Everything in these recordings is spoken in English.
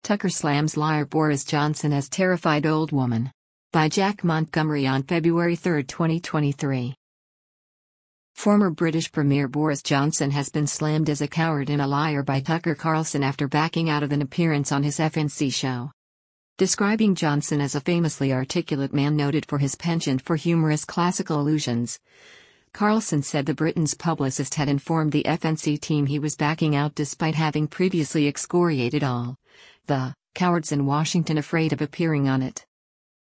Tucker slams liar Boris Johnson as terrified old woman. By Jack Montgomery on February 3, 2023. Former British Premier Boris Johnson has been slammed as a coward and a liar by Tucker Carlson after backing out of an appearance on his FNC show. Describing Johnson as a famously articulate man noted for his penchant for humorous classical allusions, Carlson said the Britain's publicist had informed the FNC team he was backing out despite having previously excoriated all the cowards in Washington afraid of appearing on it.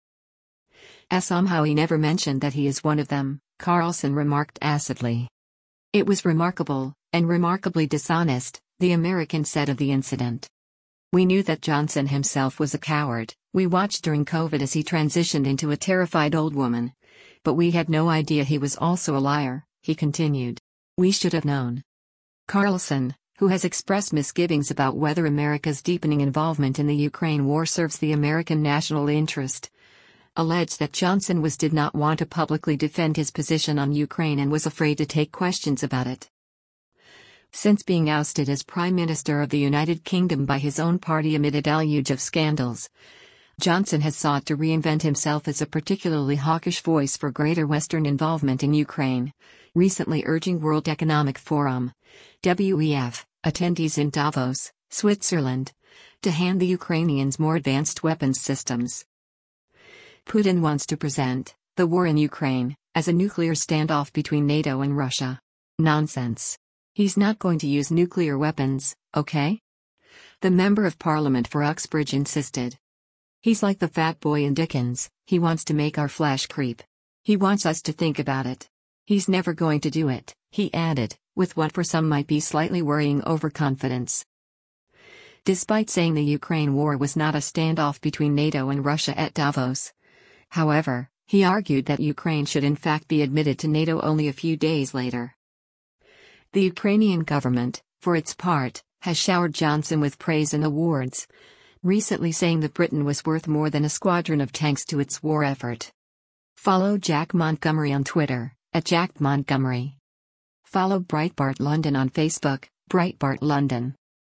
As somehow he never mentioned that he is one of them, Carlson remarked acidly. It was remarkable, and remarkably dishonest, the American said of the incident. We knew that Johnson himself was a coward. We watched during COVID as he transitioned into a terrified old woman. But we had no idea he was also a liar, he continued. We should have known. Carlson, who has expressed misgivings about whether America's deepening involvement in the Ukraine war serves the American national interest, alleged that Johnson did not want to publicly defend his position on Ukraine and was afraid to take questions about it. Since being ousted as Prime Minister of the United Kingdom by his own party amid a deluge of scandals, Johnson has sought to reinvent himself as a particularly hawkish voice for greater Western involvement in Ukraine, recently urging World Economic Forum (WEF) attendees in Davos, Switzerland, to hand the Ukrainians more advanced weapons systems. Putin wants to present the war in Ukraine as a nuclear standoff between NATO and Russia. Nonsense. He's not going to use nuclear weapons, okay? The Member of Parliament for Uxbridge insisted. He's like the fat boy in Dickens, he wants to make our flesh creep. He wants us to think about it. He's never going to do it, he added, with what for some might be slightly worrying overconfidence. Despite saying the Ukraine war was not a standoff between NATO and Russia at Davos, however, he argued that Ukraine should in fact be admitted to NATO only a few days later. The Ukrainian government, for its part, has showered Johnson with praise and awards, recently saying that Britain was worth more than a squadron of tanks to its war effort. Follow Jack Montgomery on Twitter, @JackMontgomery. Follow Breitbart London on Facebook, Breitbart London.